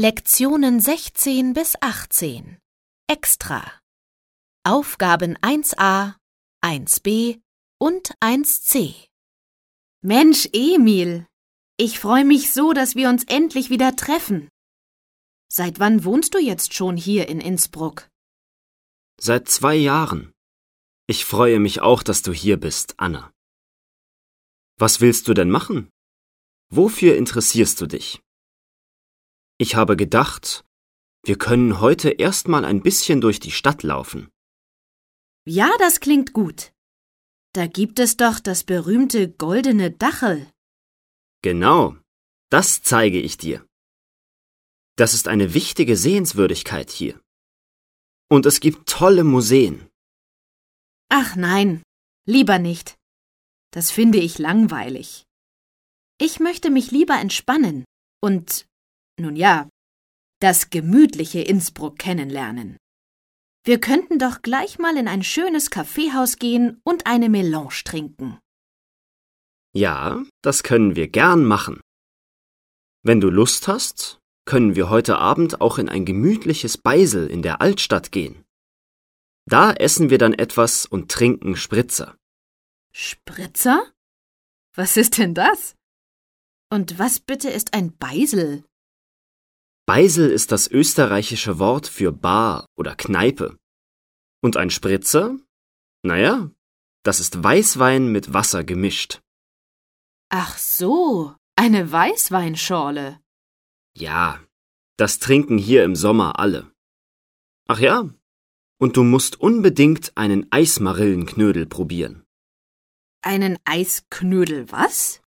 Lektionen 16 bis 18. Extra. Aufgaben 1a, 1b und 1c. Mensch, Emil, ich freue mich so, dass wir uns endlich wieder treffen. Seit wann wohnst du jetzt schon hier in Innsbruck? Seit 2 Jahren. Ich freue mich auch, dass du hier bist, Anna. Was willst du denn machen? Wofür interessierst du dich? Ich habe gedacht, wir können heute erstmal ein bisschen durch die Stadt laufen. Ja, das klingt gut. Da gibt es doch das berühmte Goldene Dachel. Genau, das zeige ich dir. Das ist eine wichtige Sehenswürdigkeit hier. Und es gibt tolle Museen. Ach nein, lieber nicht. Das finde ich langweilig. Ich möchte mich lieber entspannen und, nun ja, das gemütliche Innsbruck kennenlernen. Wir könnten doch gleich mal in ein schönes Kaffeehaus gehen und eine Melange trinken. Ja, das können wir gern machen. Wenn du Lust hast, können wir heute Abend auch in ein gemütliches Beisel in der Altstadt gehen. Da essen wir dann etwas und trinken Spritzer. Spritzer? Was ist denn das? Und was bitte ist ein Beisel? Beisel ist das österreichische Wort für Bar oder Kneipe. Und ein Spritzer? Naja, das ist Weißwein mit Wasser gemischt. Ach so, eine Weißweinschorle. Ja, das trinken hier im Sommer alle. Ach ja, und du musst unbedingt einen Eismarillenknödel probieren. Einen Eisknödel, was?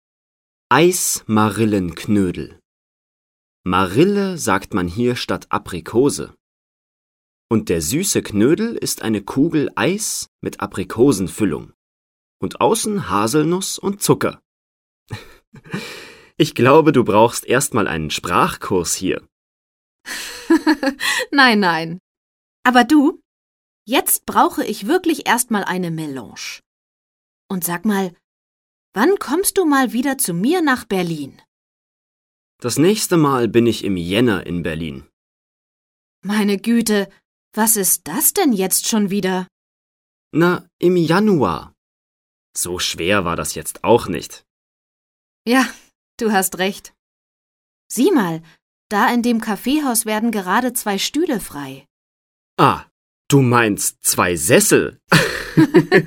Eismarillenknödel. Marille sagt man hier statt Aprikose. Und der süße Knödel ist eine Kugel Eis mit Aprikosenfüllung. Und außen Haselnuss und Zucker. Ich glaube, du brauchst erstmal einen Sprachkurs hier. Nein. Aber du, jetzt brauche ich wirklich erstmal eine Melange. Und sag mal, wann kommst du mal wieder zu mir nach Berlin? Das nächste Mal bin ich im Jänner in Berlin. Meine Güte, was ist das denn jetzt schon wieder? Na, im Januar. So schwer war das jetzt auch nicht. Ja, du hast recht. Sieh mal, da in dem Kaffeehaus werden gerade 2 Stühle frei. Ah, du meinst 2 Sessel.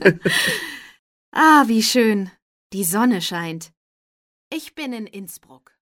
Ah, wie schön. Die Sonne scheint. Ich bin in Innsbruck.